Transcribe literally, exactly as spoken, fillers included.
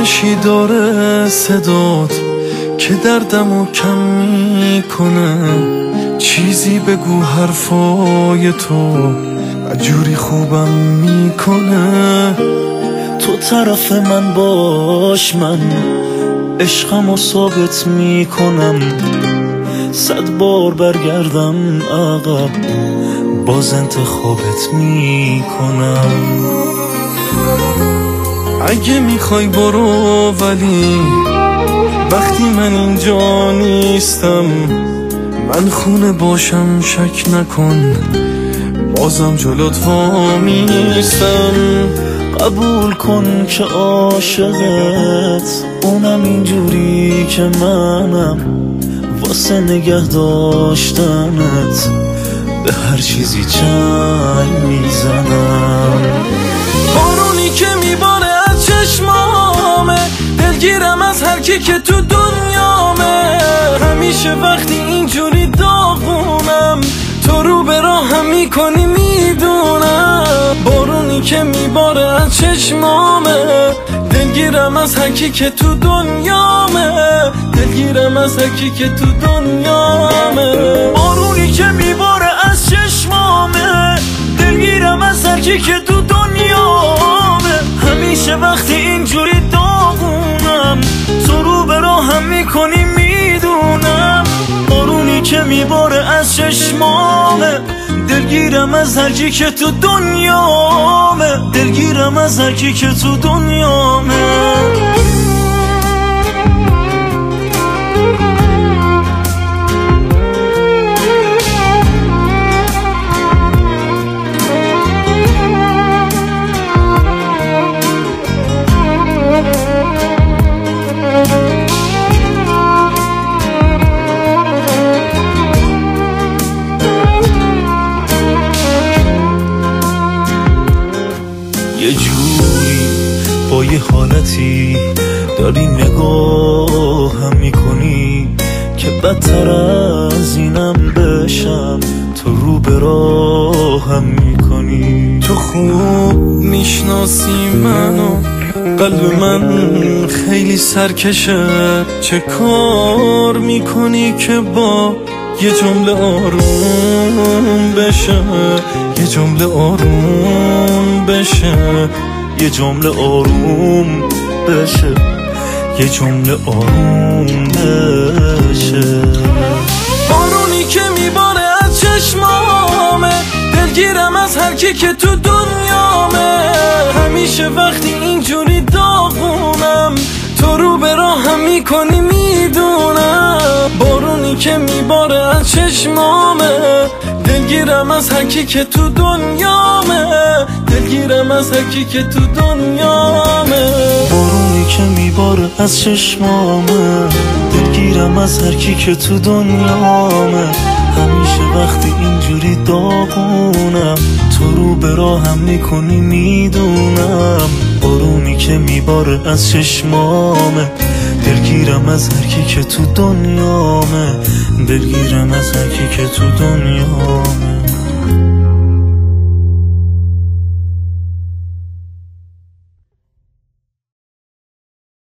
نشی داره صدات که دردمو کم میکنه. چیزی بگو حرفای تو جوری خوبم میکنه. تو طرف من باش، من عشقمو ثابت میکنم. صد بار برگردم عقب باز انتخابت میکنم. اگه میخوای برو، ولی وقتی من اینجا نیستم من خونه باشم شک نکن بازم جلوت وامیستم. قبول کن که عاشقت اونم اینجوری که منم، واسه نگه داشتنت به هر چیزی چنگ میزنم. بارونی که میباره از چشمامه، دلگیرم از هر کی که تو دنیامه. همیشه وقتی اینجوری داغونم تو رو به راهم میکنی میدونم. بارونی که میباره از چشمامه، دلگیرم از هر کی که تو دنیامه. دلگیرم از هر کی که تو دنیامه. بارونی که میباره از چشمامه، دلگیرم از هر کی که تو دنیامه. همیشه وقتی اینجوری داغونم تو رو به راهم میکنی میدونم. بارونی که میباره از چشمامه، دلگیرم از هر کی که تو دنیامه. دلگیرم از هر کی که تو دنیامه. یه جوری با یه حالتی داری نگاهم میکنی که بدتر از اینم بشم تو رو به راهم میکنی. تو خوب میشناسی منو، قلب من خیلی سرکشه. چه کار میکنی که با یه جمله آروم بشه، یه جمله آروم بشه، یه جمله آروم بشه، یه جمله آروم بشه. بارونی که میباره از چشمامه، دلگیرم از هر کی که تو دنیامه. همیشه وقتی اینجوری داغونم تو رو به راهم میکنی میدونم. بارونی که میباره از چشمامه، دلگیرم از هر کی که تو دنیامه. دلگیرم از هر کی که تو دنیامه. بارونی که میباره از چشمامه، دلگیرم از هر کی که تو دنیامه. همیشه وقتی اینجوری داغونم تو رو به راهم میکنی میدونم. بارونی که میباره از چشمامه، دلگیرم از هر کی که تو دنیامه. دلگیرم از هر کی که تو دنیامه.